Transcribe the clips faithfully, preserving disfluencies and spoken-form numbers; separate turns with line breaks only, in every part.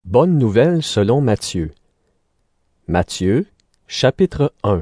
Bonne nouvelle selon Matthieu. Matthieu, chapitre un.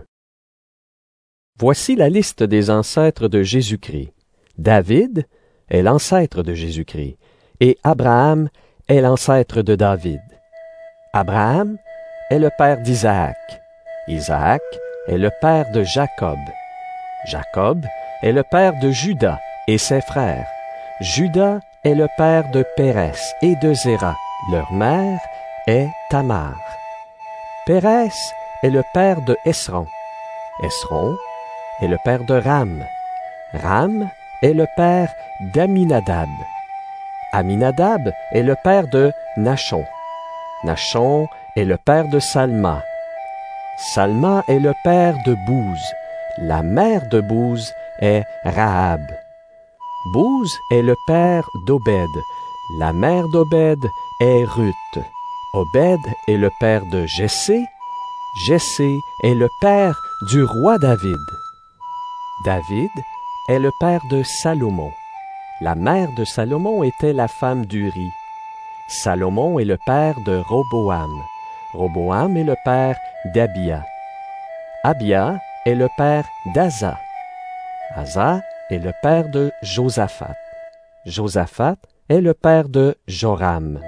Voici la liste des ancêtres de Jésus-Christ. David est l'ancêtre de Jésus-Christ, et Abraham est l'ancêtre de David. Abraham est le père d'Isaac. Isaac est le père de Jacob. Jacob est le père de Juda et ses frères. Juda est le père de Pérès et de Zéra. Leur mère est Tamar. Pérès est le père de Esron. Esron est le père de Ram. Ram est le père d'Aminadab. Aminadab est le père de Nachon. Nachon est le père de Salma. Salma est le père de Bouz. La mère de Bouz est Rahab. Bouz est le père d'Obed. La mère d'Obed est Ruth. Obed est le père de Jessé. Jessé est le père du roi David. David est le père de Salomon. La mère de Salomon était la femme d'Uri. Salomon est le père de Roboam. Roboam est le père d'Abia. Abia est le père d'Asa. Asa est le père de Josaphat. Josaphat est le père de Joram.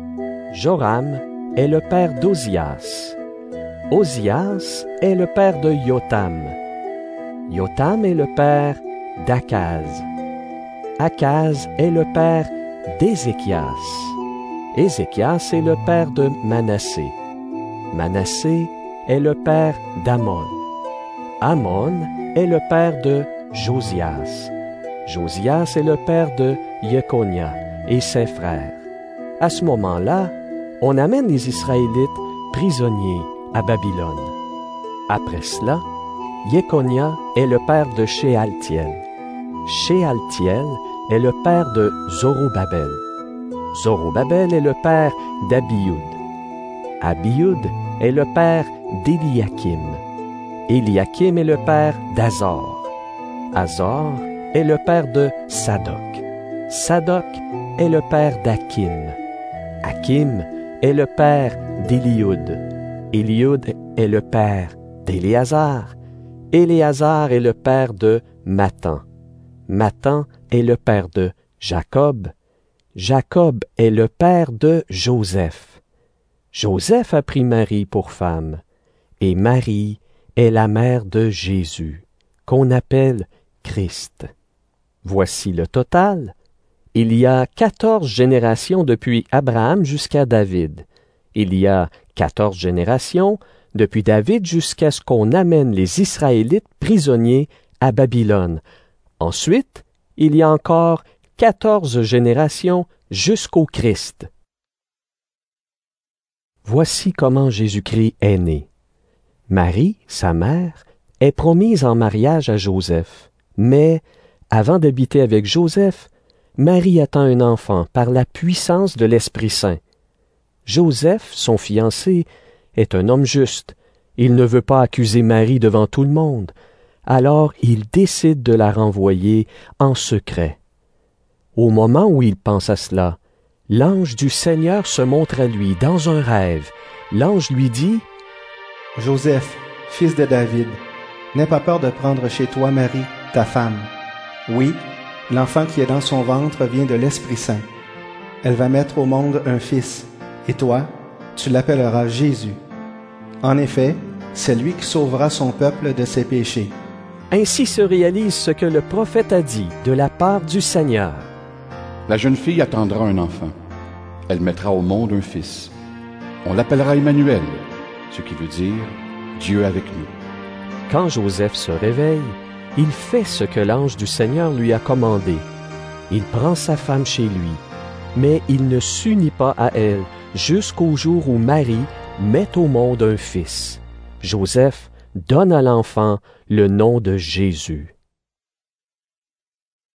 Joram est le père d'Ozias. Ozias est le père de Yotam. Yotam est le père d'Akaz. Akaz est le père d'Ézéchias. Ézéchias est le père de Manassé. Manassé est le père d'Amon. Amon est le père de Josias. Josias est le père de Jeconia et ses frères. À ce moment-là, on amène les Israélites prisonniers à Babylone. Après cela, Jeconia est le père de Shealtiel. Shealtiel est le père de Zorobabel. Zorobabel est le père d'Abioud. Abioud est le père d'Éliakim. Éliakim est le père d'Azor. Azor est le père de Sadoc. Sadoc est le père d'Akim. Akim est le père d'Éliud. Éliud est le père d'Éléazar. Éléazar est le père de Mathan. Mathan est le père de Jacob. Jacob est le père de Joseph. Joseph a pris Marie pour femme, et Marie est la mère de Jésus, qu'on appelle Christ. Voici le total. Il y a quatorze générations depuis Abraham jusqu'à David. Il y a quatorze générations depuis David jusqu'à ce qu'on amène les Israélites prisonniers à Babylone. Ensuite, il y a encore quatorze générations jusqu'au Christ. Voici comment Jésus-Christ est né. Marie, sa mère, est promise en mariage à Joseph, mais avant d'habiter avec Joseph, Marie attend un enfant par la puissance de l'Esprit Saint. Joseph, son fiancé, est un homme juste. Il ne veut pas accuser Marie devant tout le monde. Alors il décide de la renvoyer en secret. Au moment où il pense à cela, l'ange du Seigneur se montre à lui dans un rêve. L'ange lui dit:
« Joseph, fils de David, n'aie pas peur de prendre chez toi Marie, ta femme. Oui, l'enfant qui est dans son ventre vient de l'Esprit Saint. Elle va mettre au monde un fils, et toi, tu l'appelleras Jésus. En effet, c'est lui qui sauvera son peuple de ses péchés. »
Ainsi se réalise ce que le prophète a dit de la part du Seigneur.
La jeune fille attendra un enfant. Elle mettra au monde un fils. On l'appellera Emmanuel, ce qui veut dire Dieu avec nous.
Quand Joseph se réveille, il fait ce que l'ange du Seigneur lui a commandé. Il prend sa femme chez lui, mais il ne s'unit pas à elle jusqu'au jour où Marie met au monde un fils. Joseph donne à l'enfant le nom de Jésus.